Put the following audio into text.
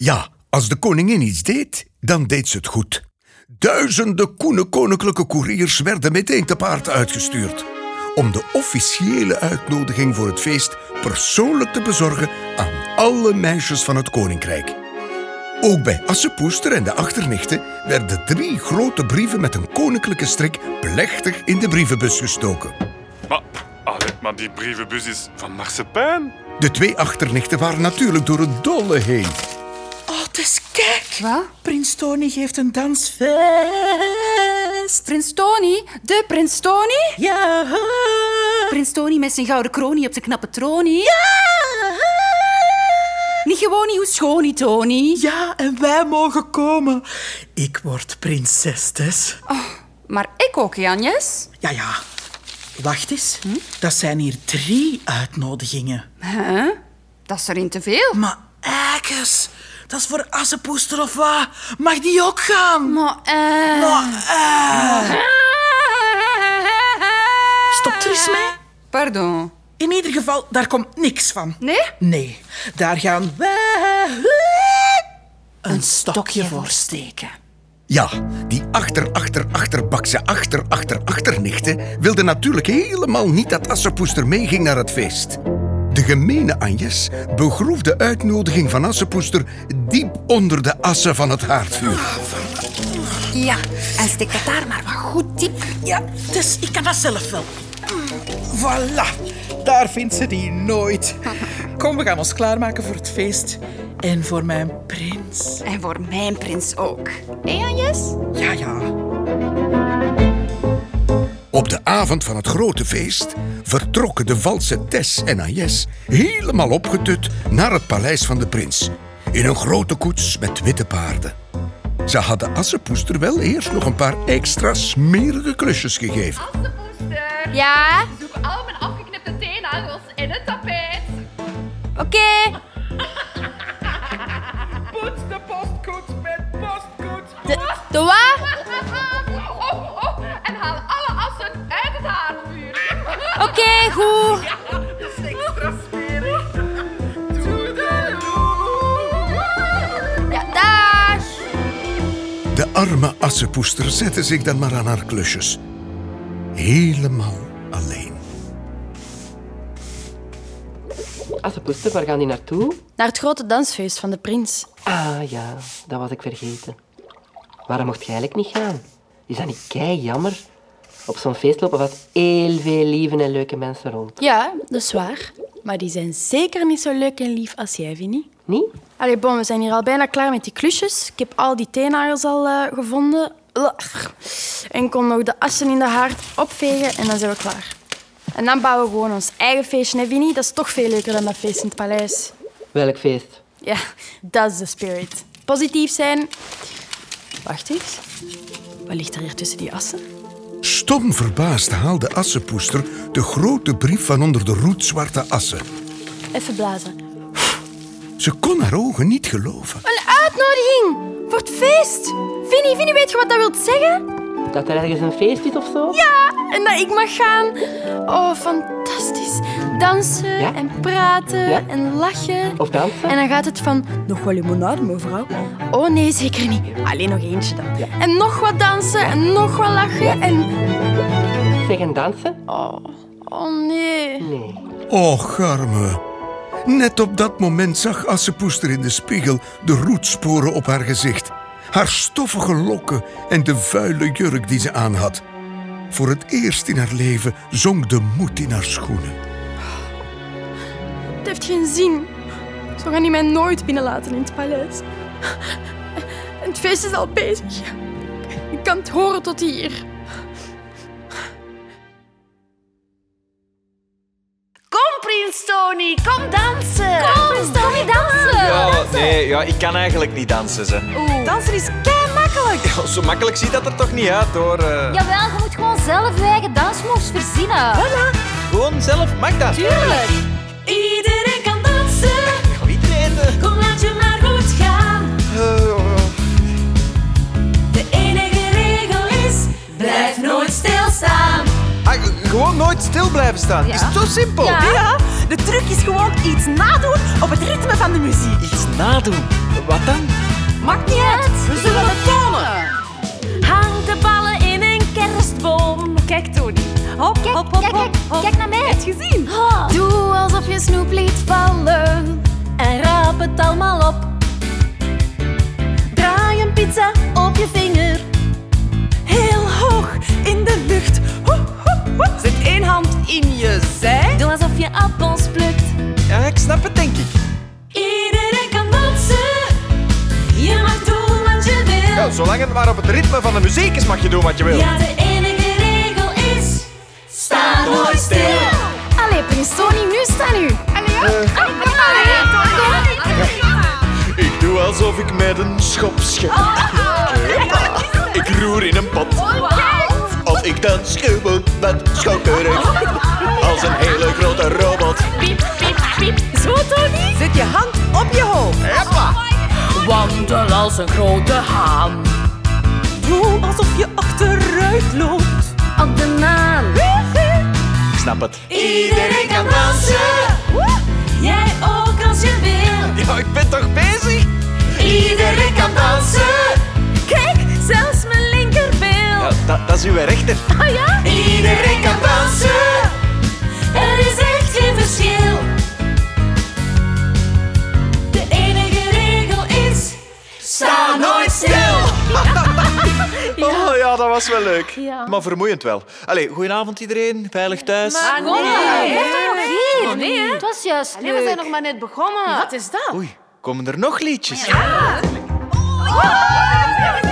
Ja, als de koningin iets deed, dan deed ze het goed. Duizenden koene koninklijke koeriers werden meteen te paard uitgestuurd om de officiële uitnodiging voor het feest persoonlijk te bezorgen aan alle meisjes van het koninkrijk. Ook bij Assepoester en de achternichten werden 3 grote brieven met een koninklijke strik plechtig in de brievenbus gestoken. Maar die brievenbus is van marsepein. De 2 achternichten waren natuurlijk door het dolle heen. Oh, dus kijk. Wat? Prins Tony geeft een dansfeest. Prins Tony? De Prins Tony? Ja. Prins Tony met zijn gouden kronie op zijn knappe tronie? Ja. Niet gewoon niet, hoe schoon niet, Tony? Ja, en wij mogen komen. Ik word prinses, Tess. Oh, maar ik ook, Janjes. Ja. Wacht eens. Dat zijn hier 3 uitnodigingen. Huh? Dat is er niet te veel. Maar Eikes, dat is voor Assepoester of wat? Mag die ook gaan? Stop er eens mee. Pardon. In ieder geval, daar komt niks van. Nee? Nee, daar gaan wij een stokje voor steken. Ja, die achterbakse achternichten wilden natuurlijk helemaal niet dat Assepoester meeging naar het feest. De gemene Agnes begroef de uitnodiging van Assepoester diep onder de assen van het haardvuur. Ja, en steek dat daar maar wat goed diep. Ja, dus ik kan dat zelf wel. Voilà, daar vindt ze die nooit. Kom, we gaan ons klaarmaken voor het feest. En voor mijn prins. En voor mijn prins ook. Hé, Janjes? Ja. Op de avond van het grote feest vertrokken de valse Tess en Agnes helemaal opgetut naar het paleis van de prins. In een grote koets met witte paarden. Ze hadden Assepoester wel eerst nog een paar extra smerige klusjes gegeven. Assepoester! Ja? Zoek al mijn afgeknipte teennagels in het tapijt. Oké. Poets de postkoets met postkoets. De wat? En haal alle assen uit het haardvuur. Oké, goed. Dat is extra smerig. Toedeloe. Ja, dag. De arme Assepoester zette zich dan maar aan haar klusjes. Helemaal alleen. Assepoester, waar gaan die naartoe? Naar het grote dansfeest van de prins. Ah ja, dat was ik vergeten. Waarom mocht jij eigenlijk niet gaan? Is dat niet kei jammer? Op zo'n feest lopen vast heel veel lieve en leuke mensen rond. Ja, dat is waar. Maar die zijn zeker niet zo leuk en lief als jij, Vinnie. Niet? Allee, bon, we zijn hier al bijna klaar met die klusjes. Ik heb al die teennagels al gevonden. En kon nog de assen in de haard opvegen en dan zijn we klaar. En dan bouwen we gewoon ons eigen feestje, hè, Vinnie? Dat is toch veel leuker dan dat feest in het paleis. Welk feest? Ja, dat is de spirit. Positief zijn. Wacht eens. Wat ligt er hier tussen die assen? Stom verbaasd haalde Assepoester de grote brief van onder de roetzwarte assen. Even blazen. Ze kon haar ogen niet geloven. Een uitnodiging voor het feest. Vinnie, weet je wat dat wil zeggen? Dat er ergens een feest is of zo? Ja, en dat ik mag gaan. Oh, fantastisch. Dansen Ja? en praten Ja? en lachen. Of dansen? En dan gaat het van, nog wel limonade, mevrouw? Oh nee, zeker niet. Alleen nog eentje dan. Ja. En nog wat dansen en nog wat lachen Ja. en... Zeg, en dansen? Oh nee. Nee. Och, arme. Net op dat moment zag Assepoester in de spiegel de roetsporen op haar gezicht. Haar stoffige lokken en de vuile jurk die ze aan had. Voor het eerst in haar leven zonk de moed in haar schoenen. Het heeft geen zin. Zo gaan die mij nooit binnenlaten in het paleis. En het feest is al bezig. Ik kan het horen tot hier. Kom, Prins Tony, kom dansen. Kom, Prins Tony, dansen. Ja, ik kan eigenlijk niet dansen, ze. Dansen is kei makkelijk. Ja, zo makkelijk ziet dat er toch niet uit, hoor. Jawel, je moet gewoon zelf je eigen dansmoves verzinnen. Gewoon zelf, mag dat? Tuurlijk. Iedereen kan dansen. Ja, iedereen. Kom, laat je maar goed gaan. De enige regel is, blijf nooit stilstaan. Gewoon nooit stil blijven staan. Is het zo simpel? Ja, de truc is gewoon iets nadoen op het ritme van de muziek. Iets nadoen. Wat dan? Maakt niet uit, we zullen het tonen. Hang de ballen in een kerstboom. Kijk, Tony. Hop, hop, hop, hop, hop. Kijk naar mij. Heb je gezien? Doe alsof je snoep liet vallen. En raap het allemaal op. Draai een pizza op je vinger. Heel hoog in de lucht. Zet één hand in je zij. Doe alsof je appels plukt. Ja, ik snap het, denk ik. Iedereen kan dansen. Je mag doen wat je wil. Ja, zolang het maar op het ritme van de muziek is, mag je doen wat je wil. Ja, de enige regel is... Sta nooit stil. Allee, Prins Tony, nu sta nu. Ik doe alsof ik met een schop schep. Ik roer in een pot. Of ik dans gewoon met schokkerig. Als een hele grote robot. Piep, piep, piep. Zo, Tony? Zet je hand op je hoofd. Hoppa. Wandel als een grote haan. Doe alsof je achteruit loopt. Op de maan. Ik snap het. Iedereen kan dansen. Jij ook als je wil. Ja, ik ben toch bezig? Iedereen kan dansen. Kijk, zelfs mijn linkerbil. Ja, dat is uw rechter. Oh ja? Iedereen kan dansen. Er is echt geen verschil. De enige regel is... Sta nooit stil. Oh ja, dat was wel leuk. Ja. Maar vermoeiend wel. Allee, goedenavond iedereen. Veilig thuis. Blijf toch nog hier? Oh, nee, hè? Het was juist leuk. We zijn nog maar net begonnen. Wat is dat? Oei, komen er nog liedjes? Ja.